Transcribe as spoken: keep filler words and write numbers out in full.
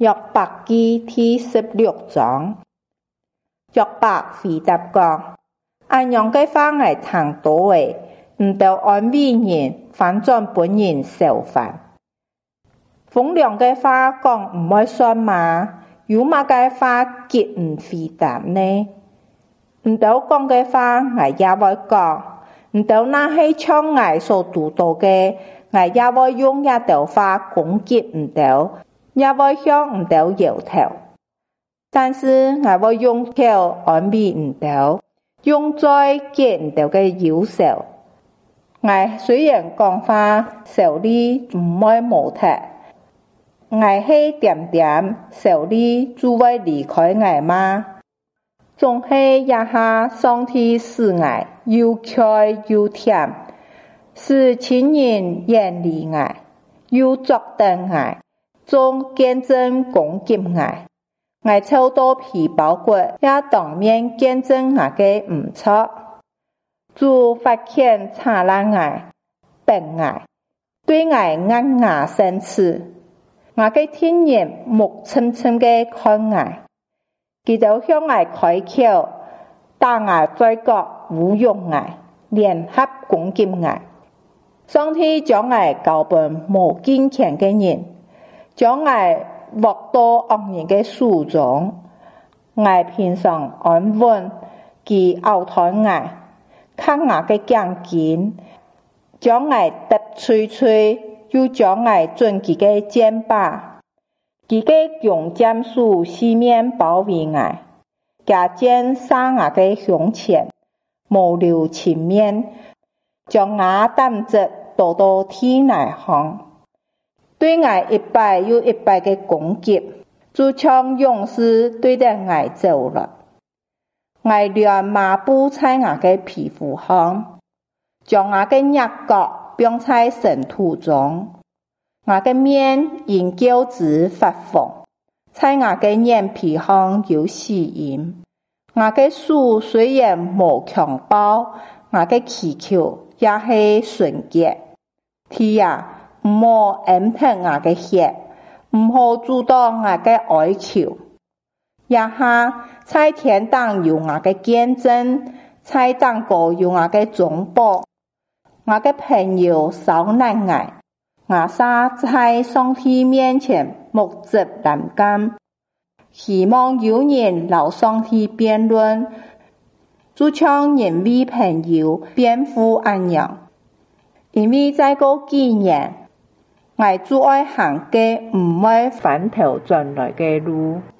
約伯記第十六章，約伯回答講：按樣嘅話係聽到嘅，唔到安慰人，反轉本人受煩。風涼嘅話講唔會算嘛，有乜嘅話結唔回答呢？唔到講嘅話，我也會講；唔到那係唱我所讀到嘅，我也會用一道話攻擊唔到。也會向唔到搖頭，但是我會用口安慰唔到，用嘴結唔到嘅憂愁。我雖然講話受理唔會無敵，我係點點受理就會離開我嗎？總係一下上帝使我又開又甜，使親人遠離我，又作等我。總見證攻擊我，我抽到皮包骨，也當面見證我嘅唔錯。主發現查爛我，病我，對我壓牙生刺，我嘅天人目深深嘅看我，佢就向我開口，打我嘴角侮辱我，聯合攻擊我。上帝將我交俾無堅強嘅人。將我落到惡人嘅手中，我平常安穩，佢拗台我，看我嘅頸肩，將我揼碎碎，又將我轉佢嘅肩膀，佢嘅用劍術四面包圍我，加箭殺我嘅胸前，無留情面，將我擔子倒到天內行。對我一擺又一擺嘅攻擊，就像勇士對着我走了。我亂麻布在我嘅皮膚上，將我嘅額角綁在塵土中。我嘅面因膠質發紅，在我嘅眼皮上有死印。我嘅手雖然無強暴，我嘅祈求也係純潔。天啊！唔好掩吞我嘅血，唔好阻擋我嘅哀求。一下在天堂有我嘅見證，在當高有我嘅總保。我嘅朋友受難我，我撒在上帝面前目直難干，希望有人留上帝辯論，就像人為朋友辯護一樣。因為在嗰幾年，我最愛行嘅唔會返頭轉來嘅路。